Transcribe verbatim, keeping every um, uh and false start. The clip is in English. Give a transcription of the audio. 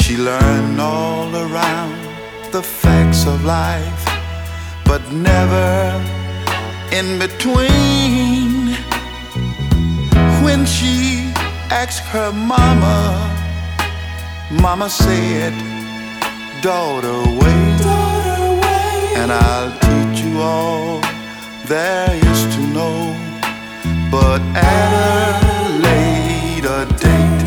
She learned all around the facts of life, but never in between. When she asked her mama, mama said, daughter, wait, daughter, wait, and I'll teach you all there is to know, but at a later date.